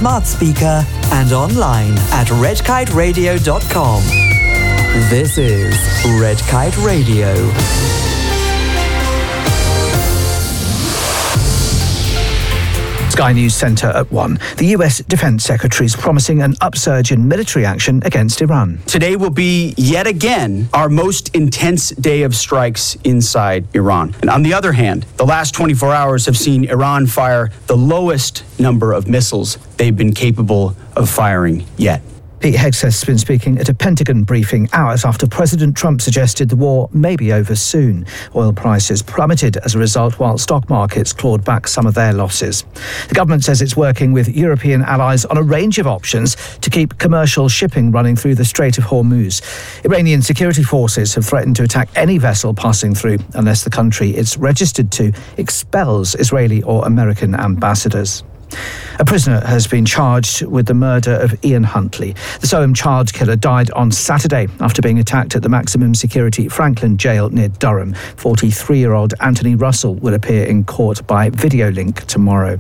smart speaker and online at redkiteradio.com. This is Red Kite Radio. Sky News Centre at 1. The US Defence Secretary is promising an upsurge in military action against Iran. Today will be, yet again, our most intense day of strikes inside Iran. And on the other hand, the last 24 hours have seen Iran fire the lowest number of missiles they've been capable of firing yet. Pete Hegseth has been speaking at a Pentagon briefing hours after President Trump suggested the war may be over soon. Oil prices plummeted as a result, while stock markets clawed back some of their losses. The government says it's working with European allies on a range of options to keep commercial shipping running through the Strait of Hormuz. Iranian security forces have threatened to attack any vessel passing through unless the country it's registered to expels Israeli or American ambassadors. A prisoner has been charged with the murder of Ian Huntley. The Soham child killer died on Saturday after being attacked at the maximum security Franklin jail near Durham. 43-year-old Anthony Russell will appear in court by video link tomorrow.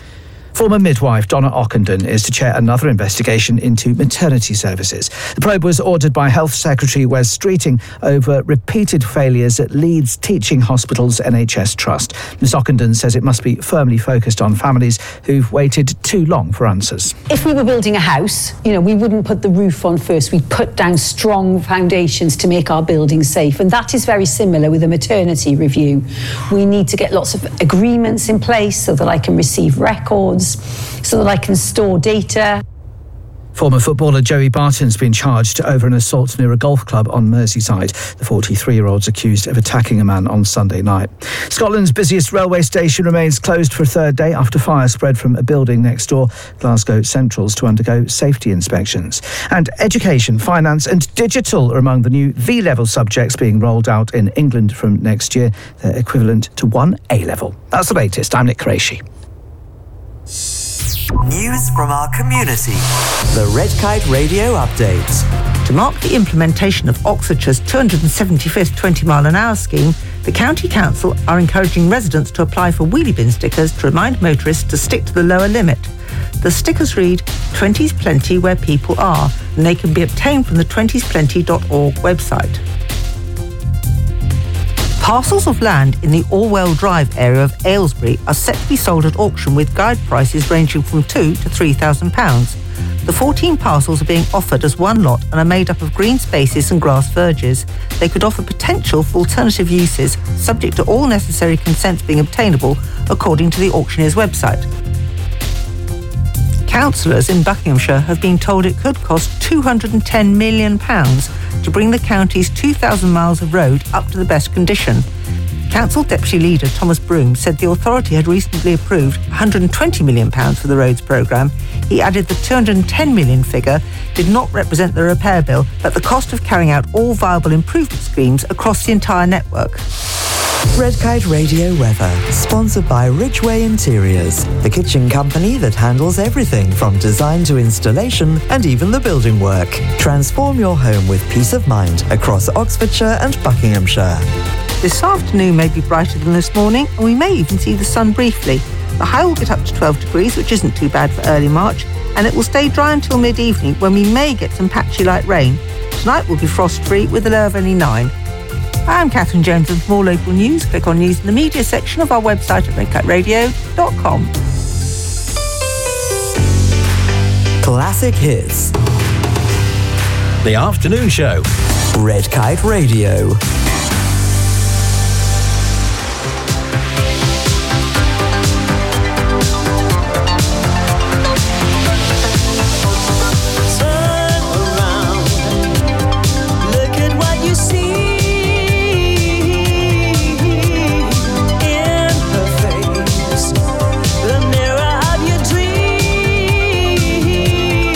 Former midwife Donna Ockenden is to chair another investigation into maternity services. The probe was ordered by Health Secretary Wes Streeting over repeated failures at Leeds Teaching Hospital's NHS Trust. Ms Ockenden says it must be firmly focused on families who've waited too long for answers. If we were building a house, we wouldn't put the roof on first. We'd put down strong foundations to make our buildings safe. And that is very similar with a maternity review. We need to get lots of agreements in place so that I can receive records, so that I can store data. Former footballer Joey Barton's been charged over an assault near a golf club on Merseyside. The 43-year-old's accused of attacking a man on Sunday night. Scotland's busiest railway station remains closed for a third day after fire spread from a building next door. Glasgow Central's to undergo safety inspections. And education, finance and digital are among the new V-level subjects being rolled out in England from next year. They're equivalent to one A-level. That's the latest. I'm Nick Qureshi. News from our community. The Red Kite Radio Update. To mark the implementation of Oxfordshire's 275th 20-mile-an-hour scheme, the County Council are encouraging residents to apply for wheelie bin stickers to remind motorists to stick to the lower limit. The stickers read, 20's plenty where people are, and they can be obtained from the 20splenty.org website. Parcels of land in the Orwell Drive area of Aylesbury are set to be sold at auction with guide prices ranging from £2,000 to £3,000. The 14 parcels are being offered as one lot and are made up of green spaces and grass verges. They could offer potential for alternative uses, subject to all necessary consents being obtainable, according to the auctioneer's website. Councillors in Buckinghamshire have been told it could cost £210 million to bring the county's 2,000 miles of road up to the best condition. Council Deputy Leader Thomas Broom said the authority had recently approved £120 million for the roads programme. He added the £210 million figure did not represent the repair bill, but the cost of carrying out all viable improvement schemes across the entire network. Red Kite Radio weather, sponsored by Ridgeway Interiors, the kitchen company that handles everything from design to installation and even the building work. Transform your home with peace of mind across Oxfordshire and Buckinghamshire. This afternoon may be brighter than this morning, and we may even see the sun briefly. The high will get up to 12 degrees, which isn't too bad for early March, and it will stay dry until mid-evening when we may get some patchy light rain. Tonight will be frost-free with a low of only 9. I'm Catherine Jones, and for more local news, click on News in the Media section of our website at redkiteradio.com. Classic hits. The afternoon show. Red Kite Radio.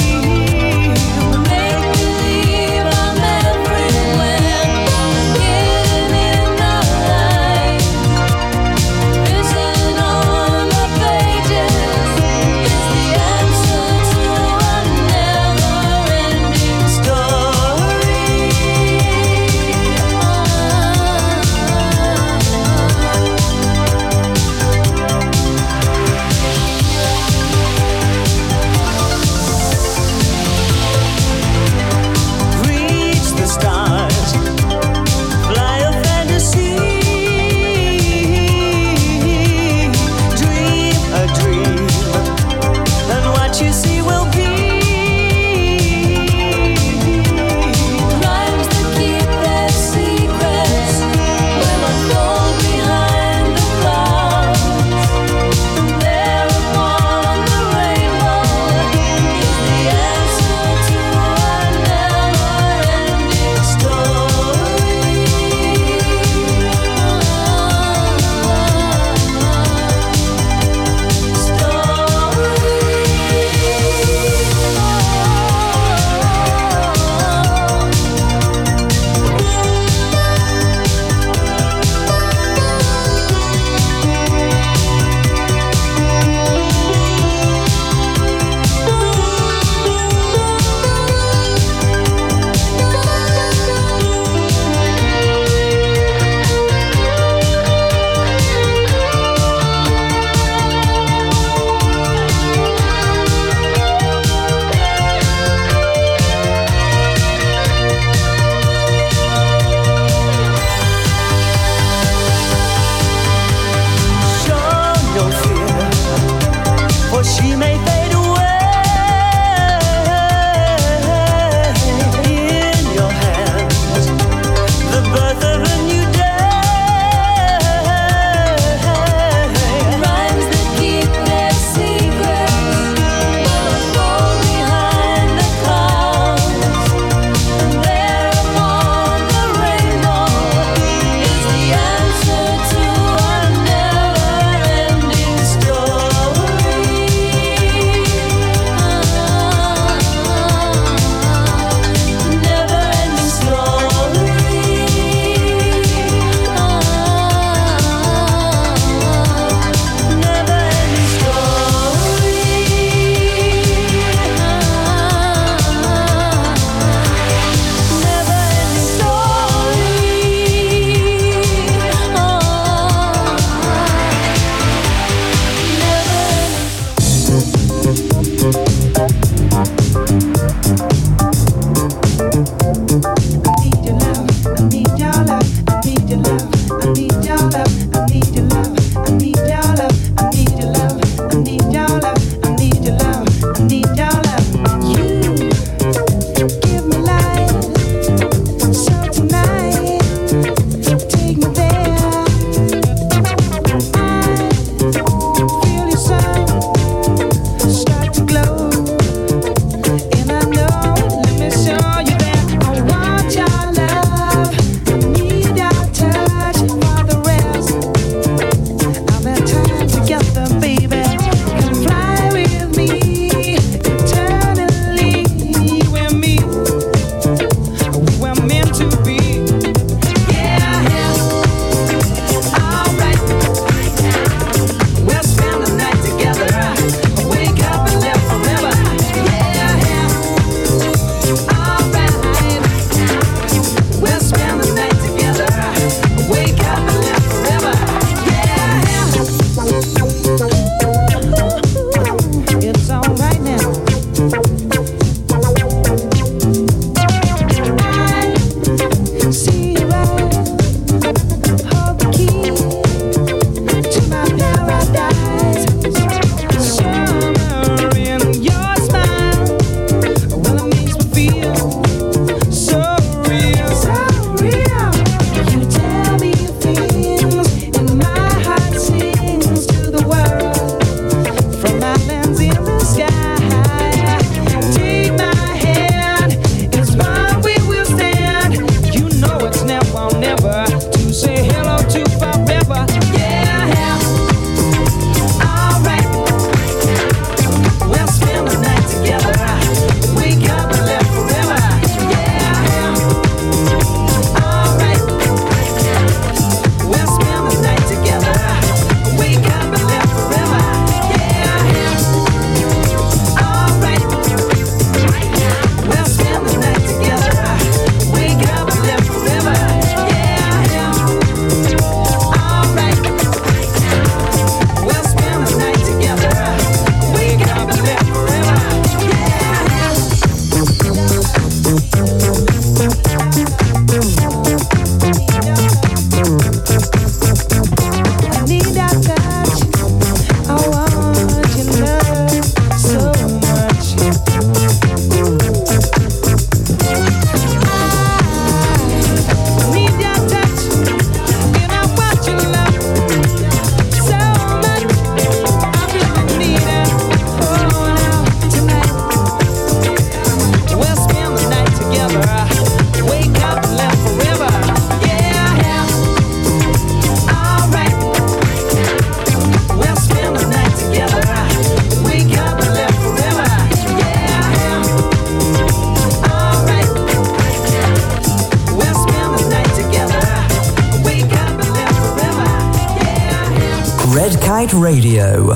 Make believe I'm everywhere. Kite Radio.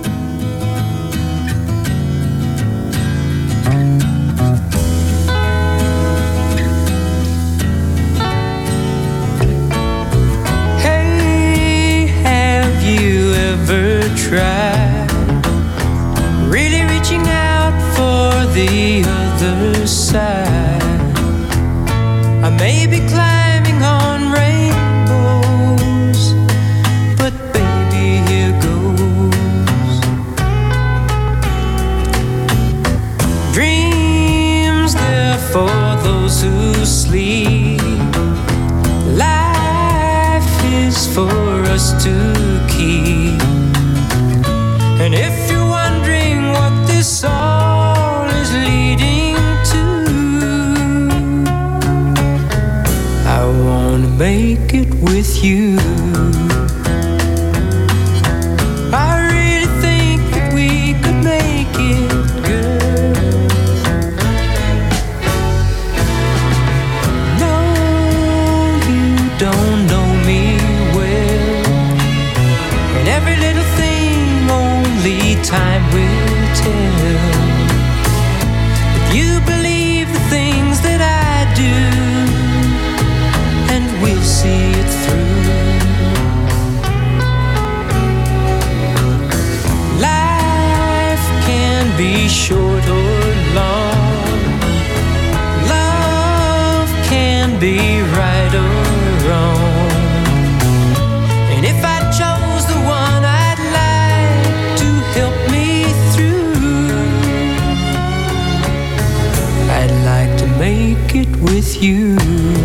Hey, have you ever tried really reaching out for the other side? I may be climbing on rainbows, but baby, here goes. Dreams, they're for those who sleep. Life is for us to keep. And if you're wondering what this all is leading to, I wanna make it with you. I really think that we could make it, girl. No, you don't know me well, and every little thing only time will tell. But you believe the things that I do, and we'll see it through. Life can be short or long. Love can be right or wrong. And if I chose the one I'd like to help me through, I'd like to make it with you.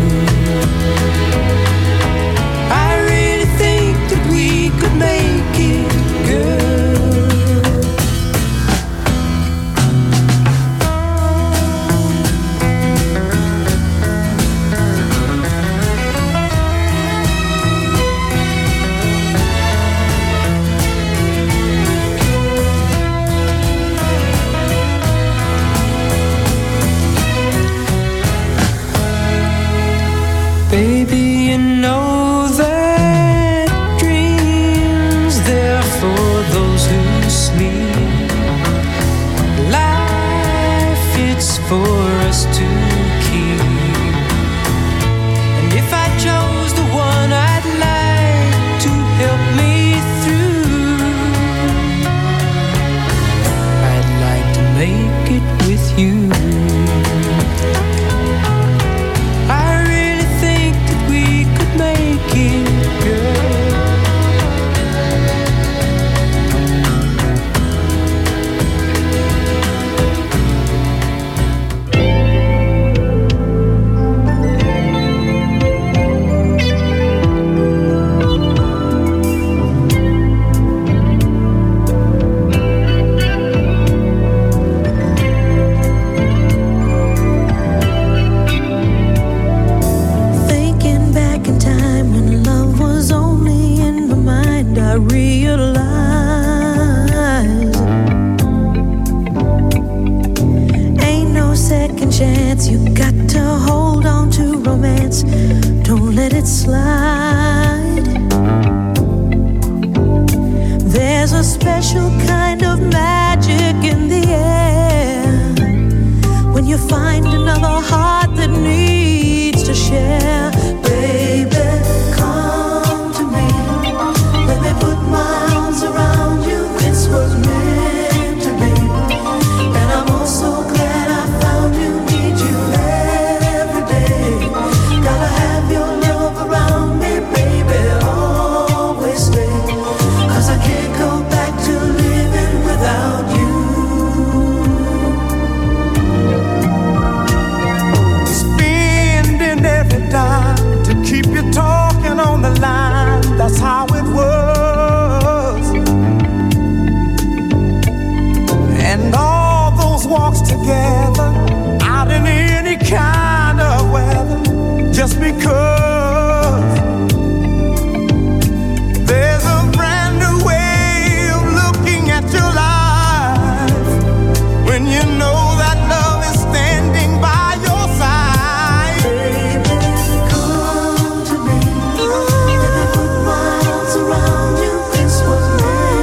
I really think that we could make it, girl. Baby, you know that dreams, they're for those who sleep. Life, it's for us to keep. And if I chose the one I'd like to help me through, I'd like to make it with you. Make it, girl. You got to hold on to romance, don't let it slide. There's a special kind of magic in the air when you find another heart that needs to share. Baby, come to me, let me put my arms around you. This was meant to be, and I'm also glad I found you. That's how it was. And all those walks together, out in any kind of weather, just because there's a brand new way of looking at your life when you know that love is standing by your side. Baby, come to me. Let me put my arms around you. This was meant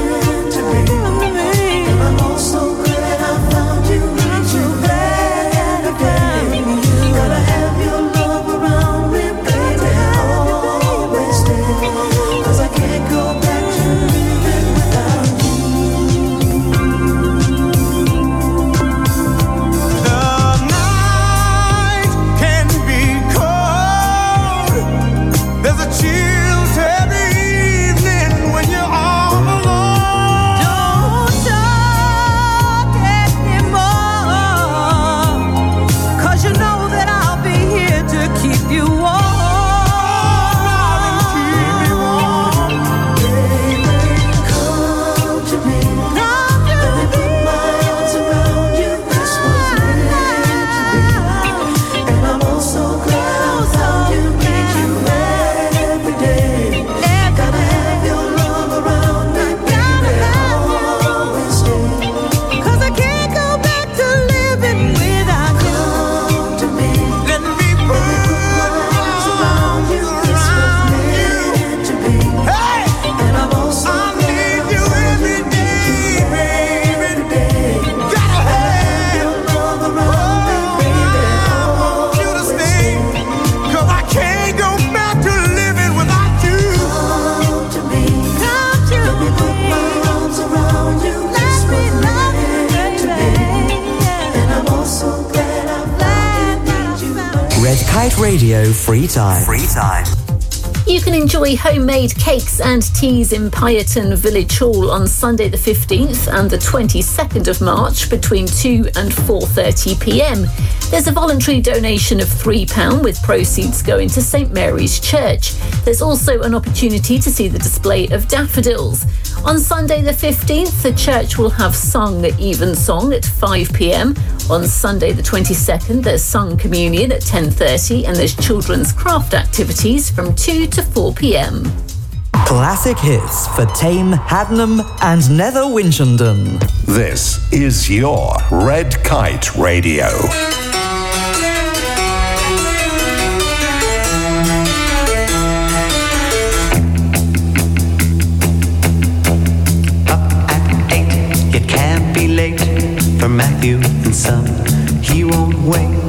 Kite Radio Free Time. You can enjoy homemade cakes and teas in Pyreton Village Hall on Sunday the 15th and the 22nd of March between 2 and 4:30pm. There's a voluntary donation of £3 with proceeds going to St Mary's Church. There's also an opportunity to see the display of daffodils. On Sunday the 15th, the church will have sung Evensong at 5pm. On Sunday the 22nd, there's sung communion at 10:30 and there's children's craft activities from 2 to 4pm. Classic hits for Tame, Haddenham and Nether Winchendon. This is your Red Kite Radio. Up at 8, you can't be late for Matthew and Son. He won't wait.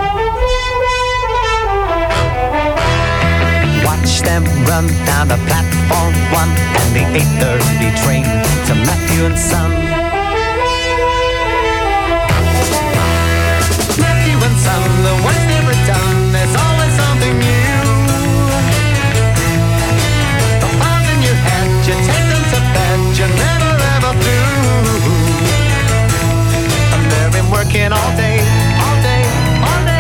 Watch them run down the platform 1 and the 8:30 train to Matthew and Son. Matthew and Son, the work's never done. There's always something new. The files in your head, you take them to bed, you're never ever through. And they've been working all day, all day, all day.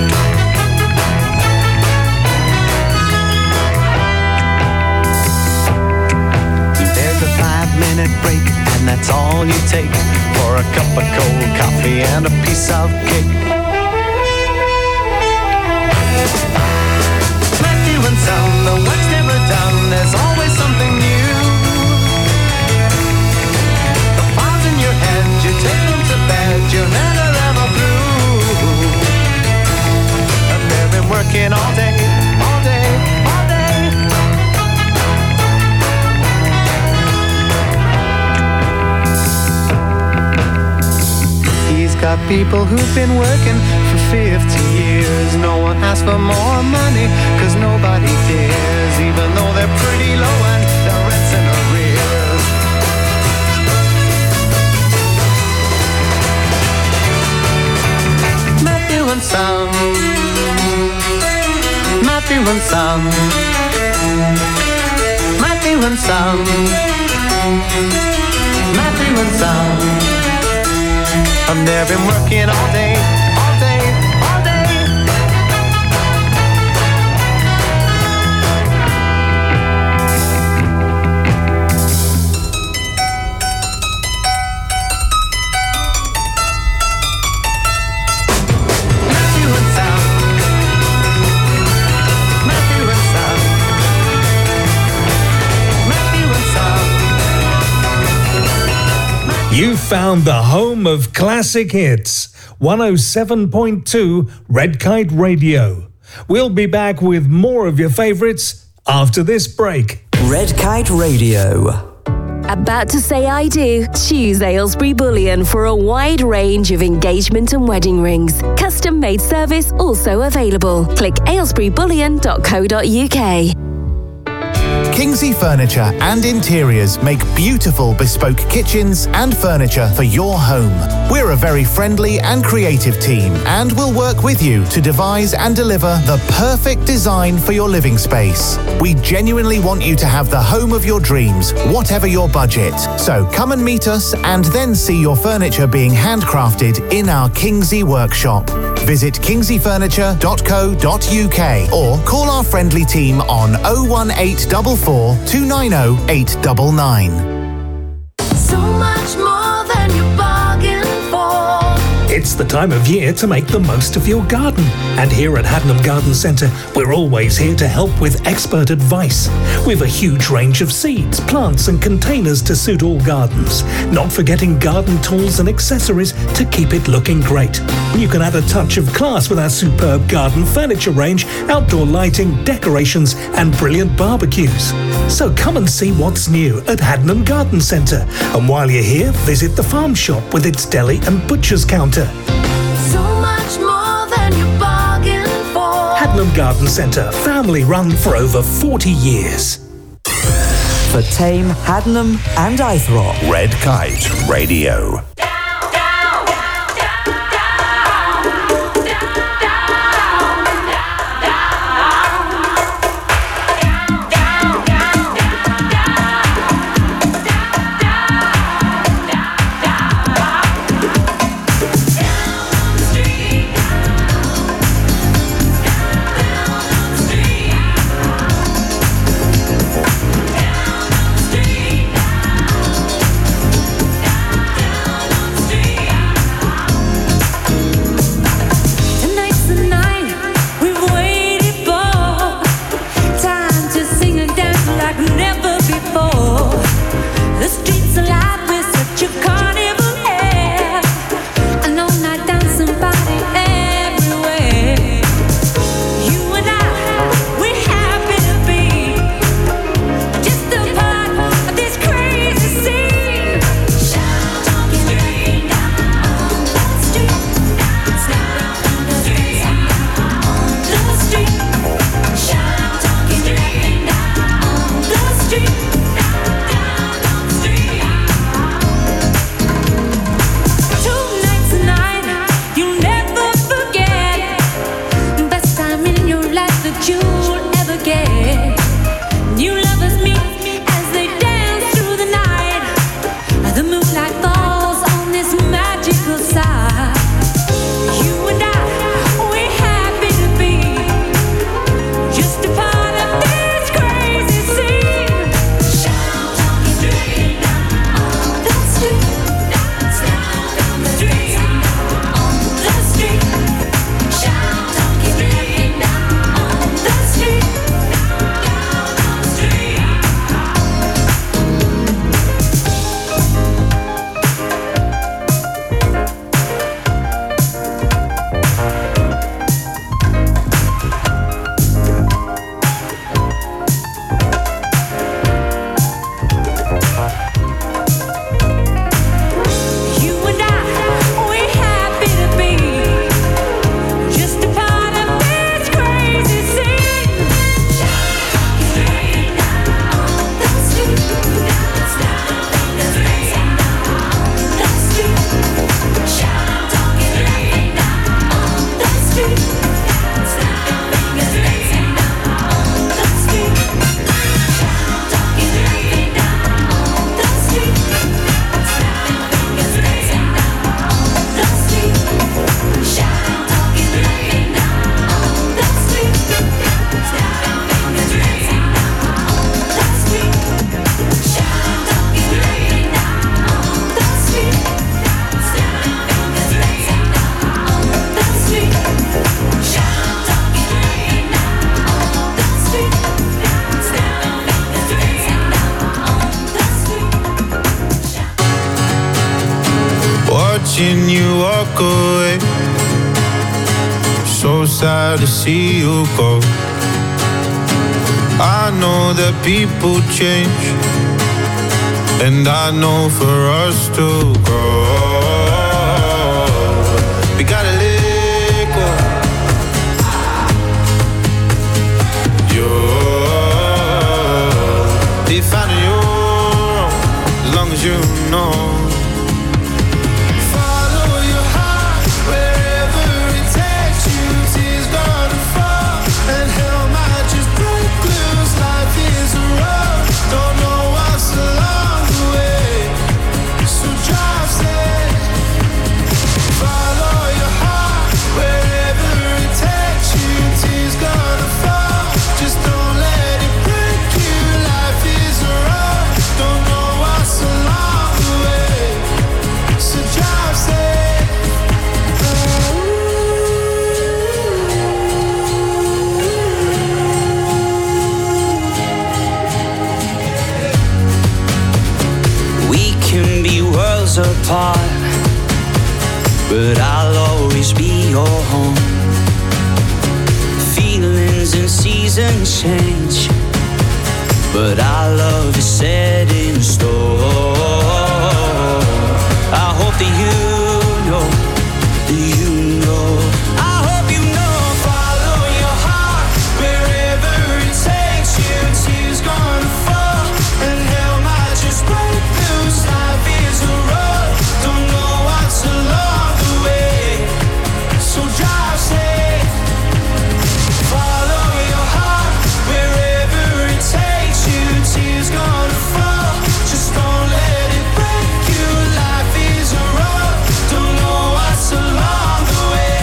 There's a 5-minute break, and that's all you take for a cup of cold coffee and a piece of cake. Matthew and Son, the work's never done. There's always something new. The files in your head, you take them to bed, you're never ever through. And they've been working all day, all day, all day. He's got people who've been working for 50 years. No one asks for more money, cause nobody dares, even though they're pretty low and their rent's in arrears. Matthew and Son, Matthew and Son, Matthew and Son, Matthew and Son. And they've been working all day, all day, all day. Matthew and Son, Matthew and Son, Matthew and Son. You've found the home of classic hits, 107.2 Red Kite Radio. We'll be back with more of your favourites after this break. Red Kite Radio. About to say I do? Choose Aylesbury Bullion for a wide range of engagement and wedding rings. Custom-made service also available. Click aylesburybullion.co.uk. Kingsley Furniture and Interiors make beautiful bespoke kitchens and furniture for your home. We're a very friendly and creative team and will work with you to devise and deliver the perfect design for your living space. We genuinely want you to have the home of your dreams, whatever your budget. So come and meet us and then see your furniture being handcrafted in our Kingsley workshop. Visit kingsleyfurniture.co.uk or call our friendly team on 01844 290 899. So much more than you bargained for. It's the time of year to make the most of your garden. And here at Haddenham Garden Centre, we're always here to help with expert advice. We've a huge range of seeds, plants and containers to suit all gardens. Not forgetting garden tools and accessories to keep it looking great. You can add a touch of class with our superb garden furniture range, outdoor lighting, decorations and brilliant barbecues. So come and see what's new at Haddenham Garden Centre. And while you're here, visit the farm shop with its deli and butcher's counter. So much more than you bargained for. Haddenham Garden Centre, family run for over 40 years. For Tame, Haddenham and Eythrop. Red Kite Radio. sad to see you go. I know that people change, and I know for us to grow, we gotta let go. You're defining your own, as long as you know. Apart, but I'll always be your home. Feelings and seasons change, but our love is set in stone. I hope that you know, I hope you know. Follow your heart wherever it takes you. Tears gonna fall and hell might just break loose. Life is a road, don't know what's along the way, so drive safe. Follow your heart wherever it takes you. Tears gonna fall, just don't let it break you. Life is a road, don't know what's along the way.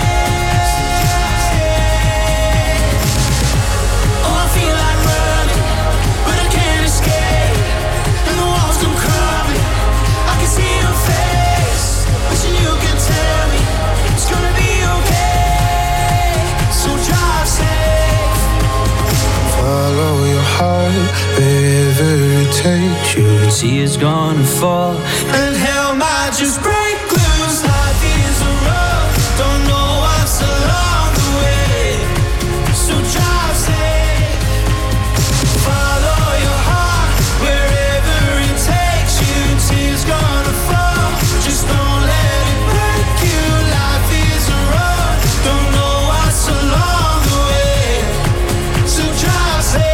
Oh, I feel like running, but I can't escape, and the walls come crumbling. I can see your face, wishing you could tell me it's gonna be okay, so drive safe. Follow your heart wherever it takes you. Tears gonna fall and hell might just break loose. Life is a road, don't know what's along the way, so drive safe. Follow your heart wherever it takes you. Tears gonna fall, just don't let it break you. Life is a road, don't know what's along the way, so drive safe.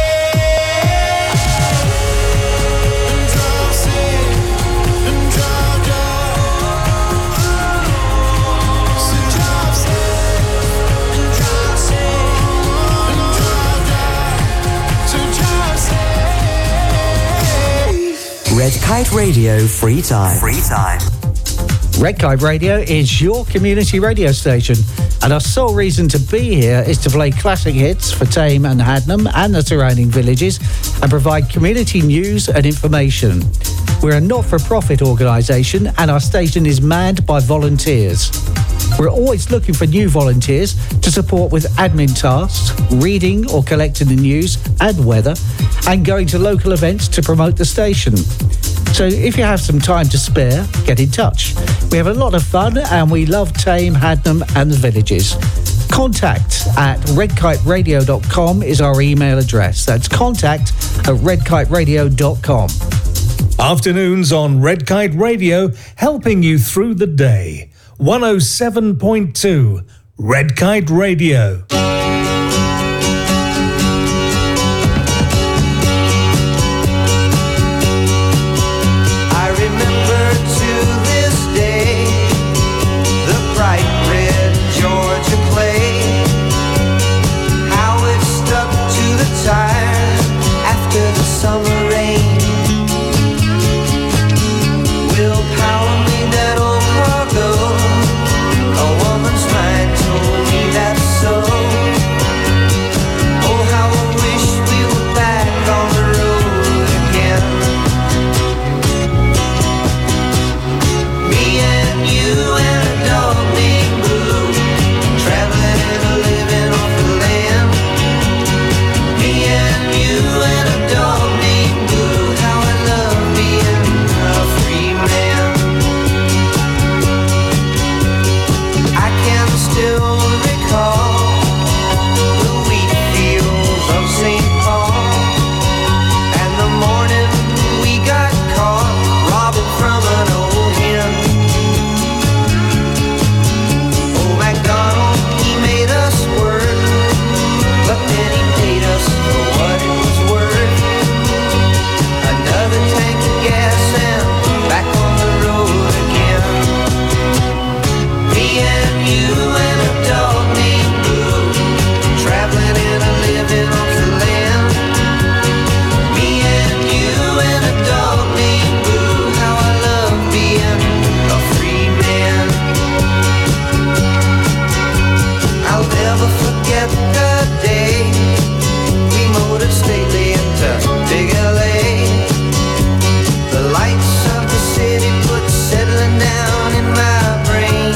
Red Kite Radio Free Time. Free Time. Red Kite Radio is your community radio station, and our sole reason to be here is to play classic hits for Tame and Hadnam and the surrounding villages and provide community news and information. We're a not-for-profit organisation, and our station is manned by volunteers. We're always looking for new volunteers to support with admin tasks, reading or collecting the news and weather, and going to local events to promote the station. So if you have some time to spare, get in touch. We have a lot of fun and we love Tame, Hadnam and the villages. contact@redkiteradio.com is our email address. That's contact@redkiteradio.com. Afternoons on Red Kite Radio, helping you through the day. 107.2 Red Kite Radio. A woman's mind told me that's so. you and a dog named Boo, traveling and a living off the land. Me and you and a dog named Boo, how I love being a free man. I'll never forget the day we motored stately into Big LA. The lights of the city put settling down in my brain.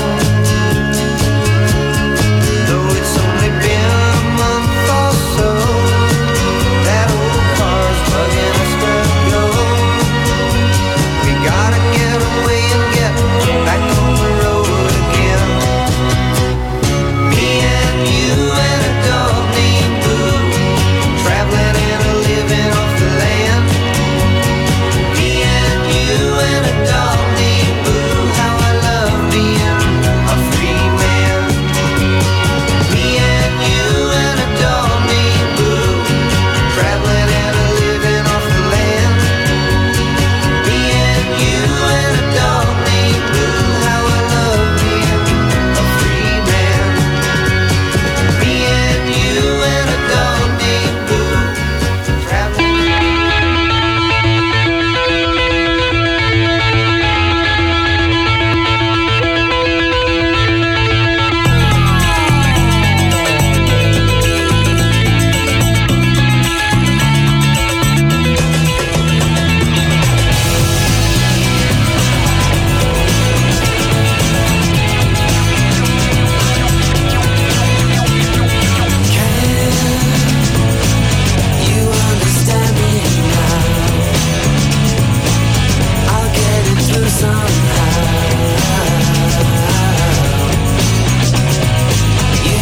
Though it's only been a month or so, that old car's bugging us to go. We gotta get away and get back on the road again. Me and you and a dog named Boo, traveling and a living off the land. Me and you and a dog named Boo, how I love being a free man. Me and you and a dog named Boo, traveling and a living off the land. Me and you and a dog named Boo, how I love being a free man. Me and you and a dog named Boo, traveling. You understand me now. I'll get it through somehow. You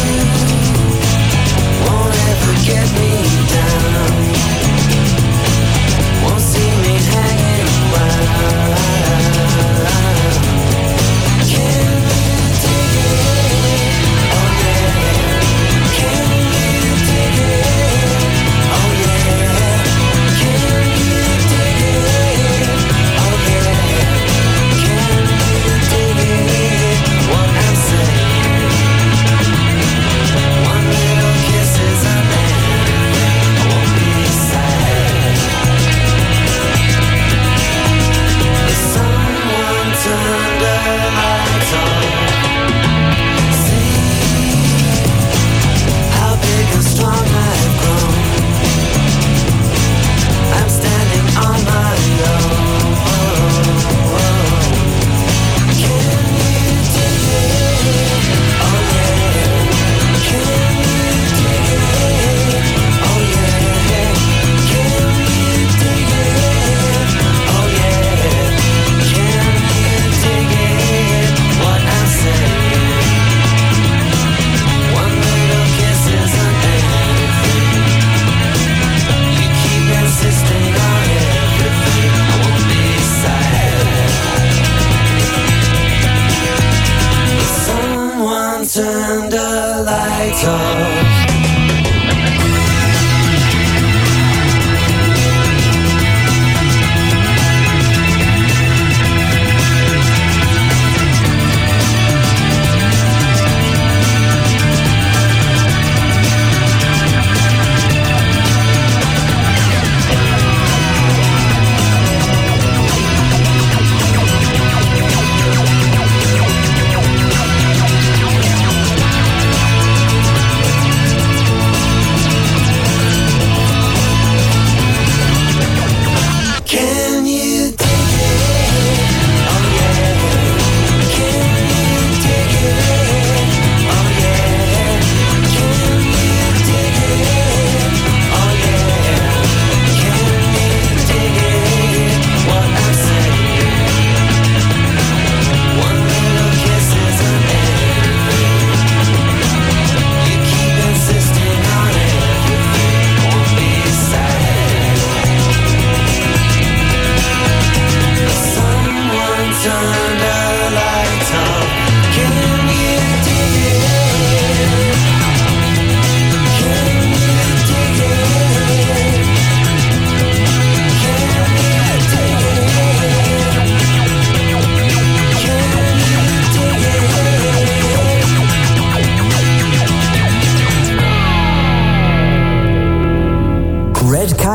won't ever get me down. Won't see me hanging around. Can you dig it? Oh yeah. Can you dig it? Oh yeah. Can you dig it? Oh yeah. Can you dig it? What I'm saying. One little kiss is enough. I won't be sad. Someone turned the lights on. See how big and strong I've grown. I'm standing on my own. Can you dig it? Oh yeah. Can you dig it? Oh yeah. Can you dig it? Oh yeah. Can you dig it? What I'm saying. One little kiss isn't anything. You keep insisting on everything. I won't be sad. Someone turned the lights off.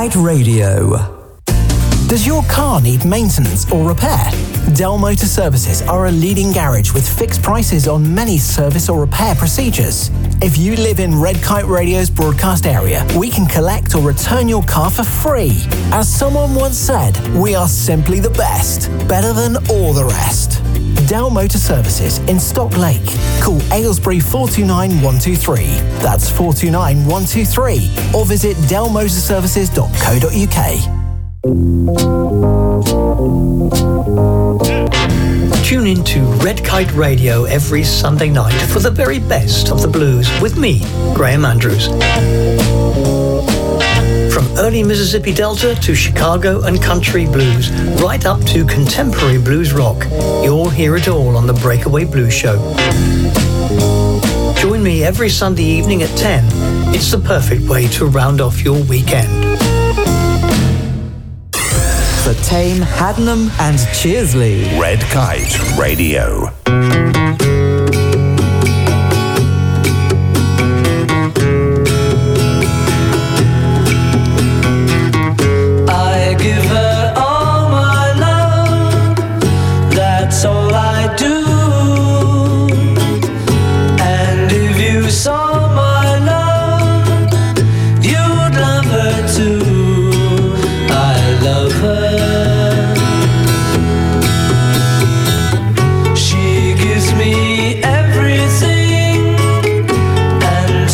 Kite Radio. Does your car need maintenance or repair? Dell Motor Services are a leading garage with fixed prices on many service or repair procedures. If you live in Red Kite Radio's broadcast area, we can collect or return your car for free. As someone once said, we are simply the best, better than all the rest. Dell Motor Services in Stock Lake. Call Aylesbury 429 123. That's 429 123. Or visit dellmotorservices.co.uk. Tune in to Red Kite Radio every Sunday night for the very best of the blues with me, Graham Andrews. From early Mississippi Delta to Chicago and country blues, right up to contemporary blues rock, you'll hear it all on the Breakaway Blues Show. Join me every Sunday evening at 10. It's the perfect way to round off your weekend. For Tame, Haddenham and Cheersley. Red Kite Radio. I give her all my love, that's all I do. And if you saw my love, you'd love her too. I love her. She gives me everything, and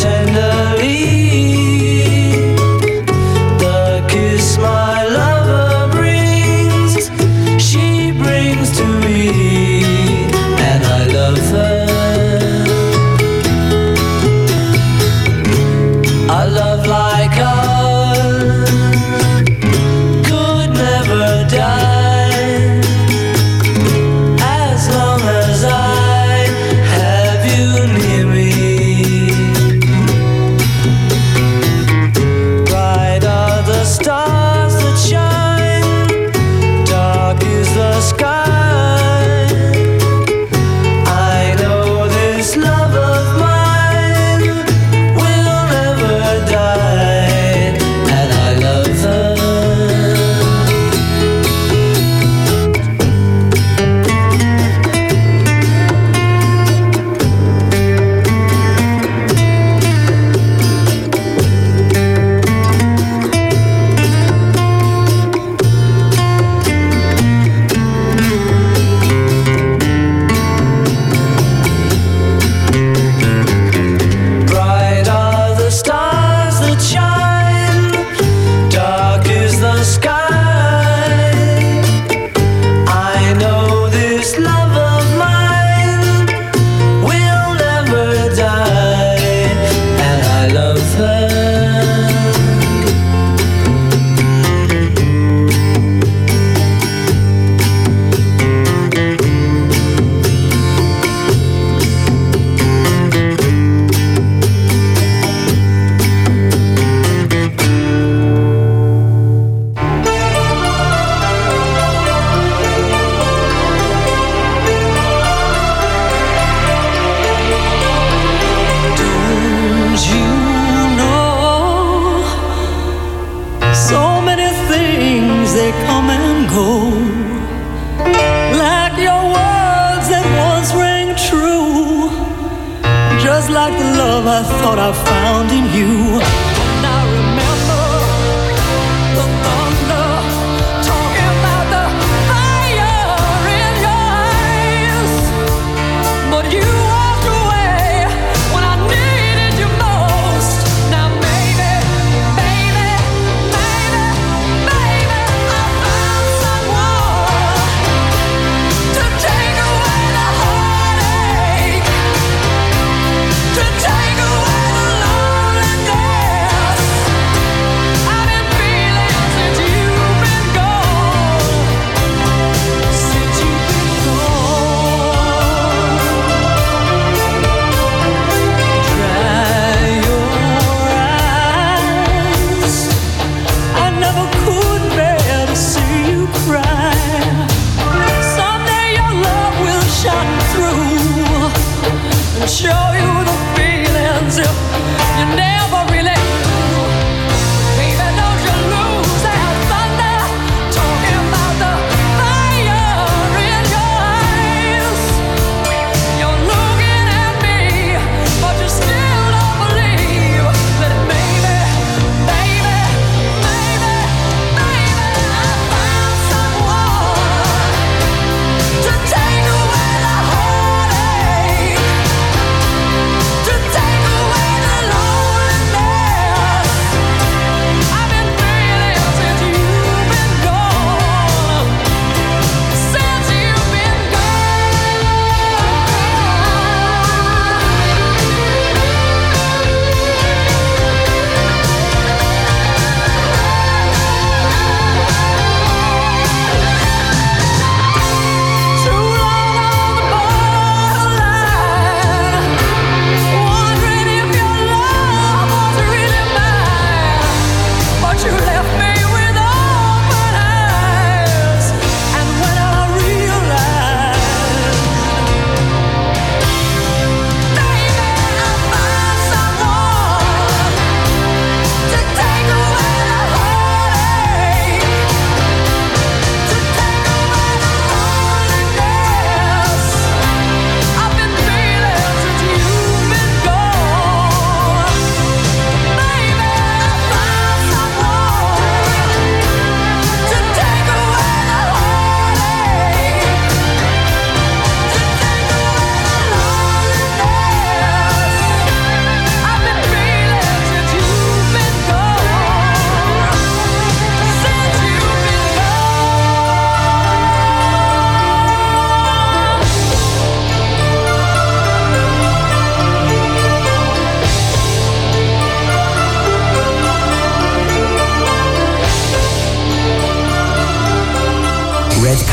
tenderly the kiss my lover brings, she brings to me, and I love her. A love like ours could never die, as long as I have you near me. Bright are the stars that shine, dark is the sky. I know this love of mine will never die, and I love her. Bright are the stars that shine, dark is the sky. I know this love of mine will never die, and I love her. Don't you know, so many things they come and go, like your words that once rang true, just like the love I thought I found in you. Now remember the thunder, talking about the fire in your eyes, but you walked away when I needed you most. Now baby, baby, baby, baby, I found someone to take away the heartache, to take away the loneliness. I've been feeling since you've been gone, since you've been gone. Dry your eyes, I never could bear to see you cry. Someday your love will shine through and show you the feelings you never really knew. Baby, don't you lose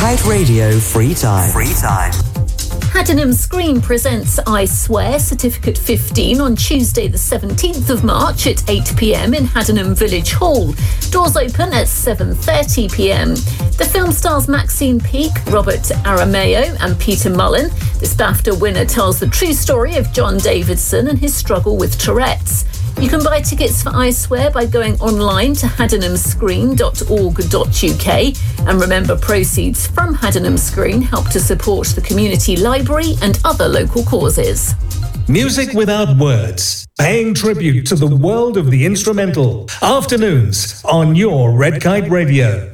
Kite Radio Free Time. Haddenham Screen presents I Swear Certificate 15 on Tuesday the 17th of March at 8 p.m. in Haddenham Village Hall. Doors open at 7:30 p.m. The film stars Maxine Peake, Robert Arameo and Peter Mullen. This BAFTA winner tells the true story of John Davidson and his struggle with Tourette's. You can buy tickets for I Swear by going online to haddenhamscreen.org.uk. And remember, proceeds from Haddenham Screen help to support the community library and other local causes. Music without words, paying tribute to the world of the instrumental. Afternoons on your Red Kite Radio.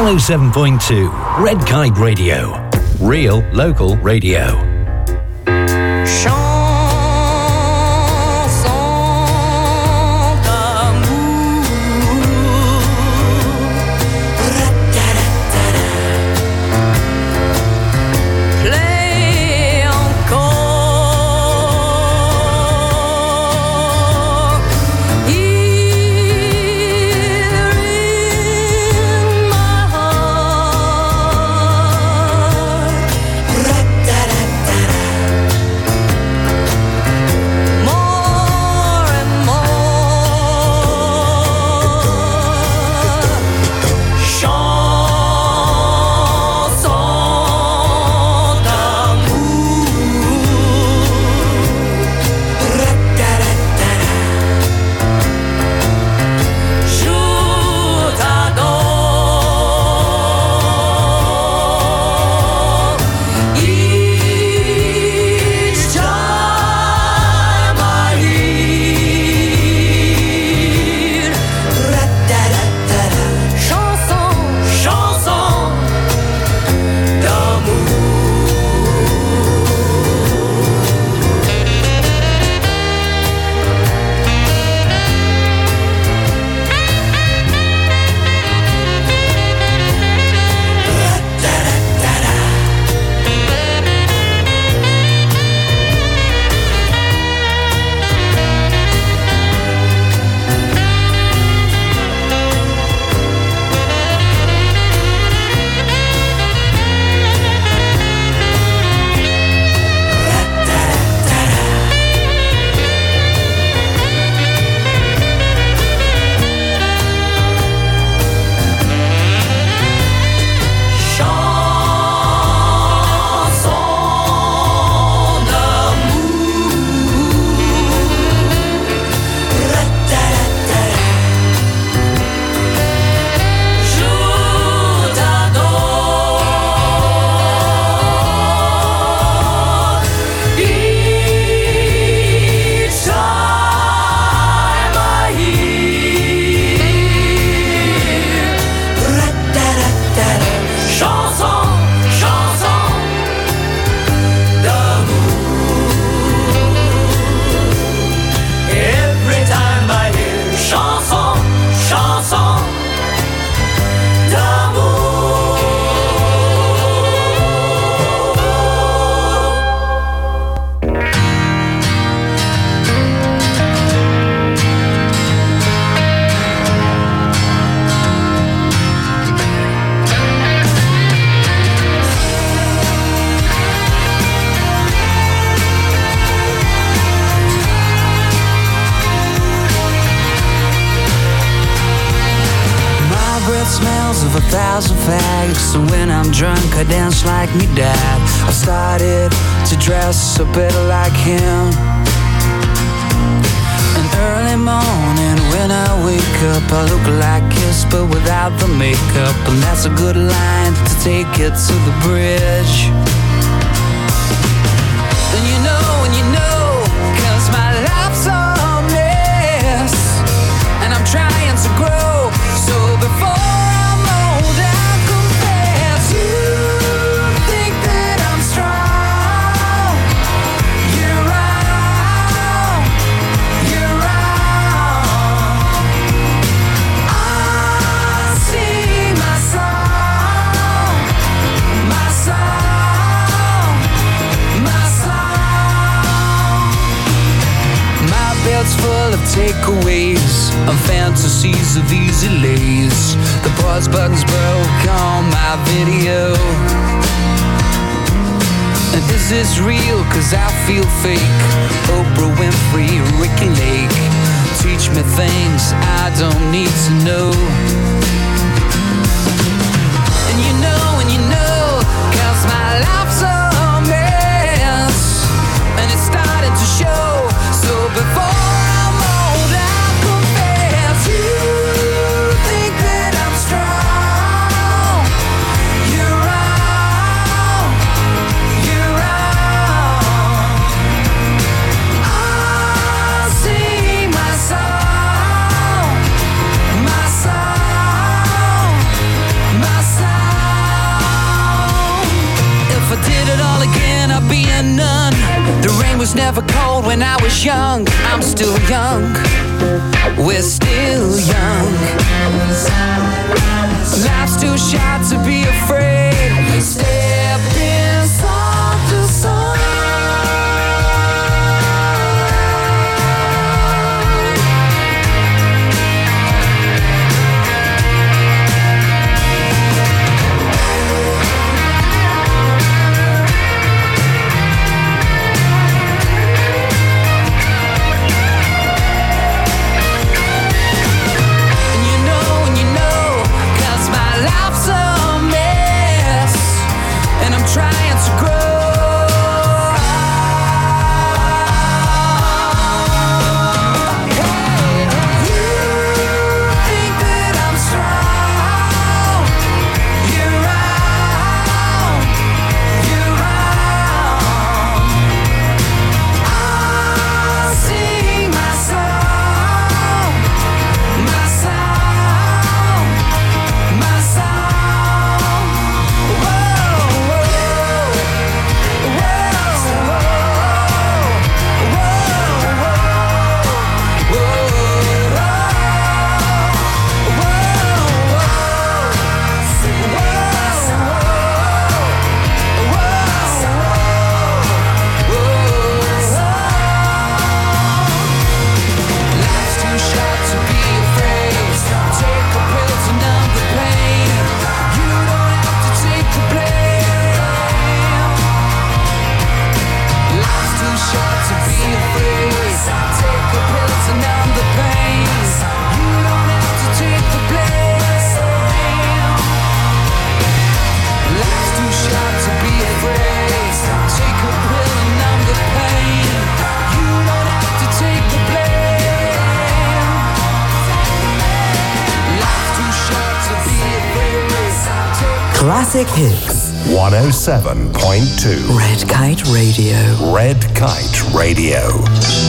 107.2 Red Kite Radio. Real local radio. I dance like me dad. I started to dress a bit like him. An early morning when I wake up, I look like Kiss but without the makeup. And that's a good line to take it to the bridge. And you know, 'cause my life's a mess, and I'm trying to grow. So before I'm old, I confess you. Belt's full of takeaways and fantasies of easy lays. The pause button's broke on my video. And is this real? 'Cause I feel fake. Oprah Winfrey, Ricky Lake. Teach me things I don't need to know. And you know, 'cause my life's a mess, and it's starting to show. So before I'm old, I confess you think that I'm strong. You're wrong. You're wrong. I sing my song, my song. did it all again, I'd be a nun. The rain was never cold when I was young. I'm still young. We're still young. Life's too short to be afraid. Step inside the sun. Trying to grow. Hey, you think that I'm strong? You're wrong. You're wrong. I sing my song, my song, my song. Whoa. Classic Hits 107.2 Red Kite Radio. Red Kite Radio.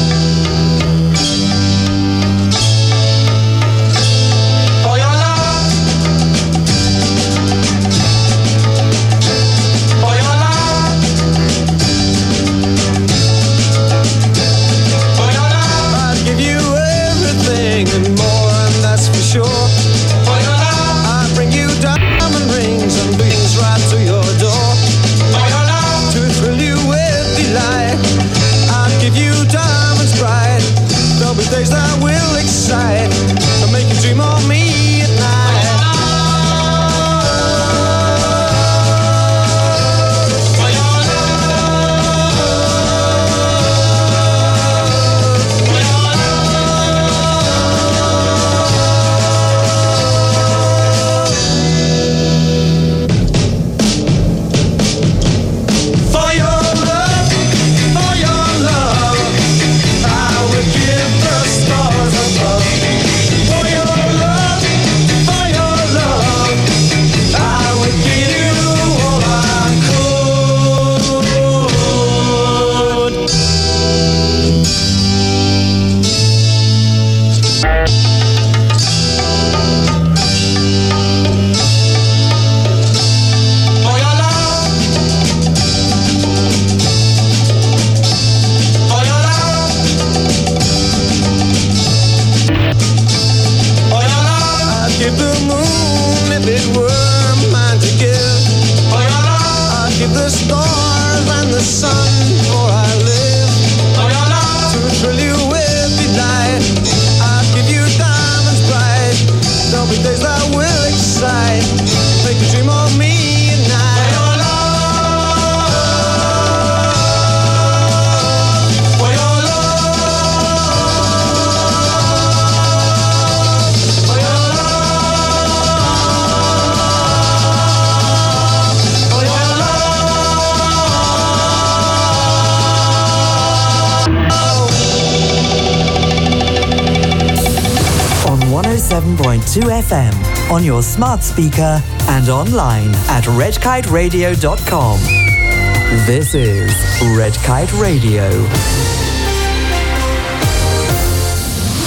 I'd give you everything and more, and that's for sure. I'd bring you diamond rings and beans right to your door. To thrill you with delight, I'd give you diamonds bright. There'll be days that will excite and make you dream of me at night. Give the moon if it were mine to give. I'd give the stars and the sun for I live. To thrill you with delight, I'd give you diamonds bright. There'll be days that will excite, make you dream of me at night. On 107.2 FM, on your smart speaker and online at redkiteradio.com. This is Red Kite Radio.